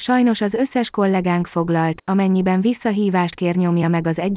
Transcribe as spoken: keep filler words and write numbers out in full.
Sajnos az összes kollégánk foglalt, amennyiben visszahívást kér nyomja meg az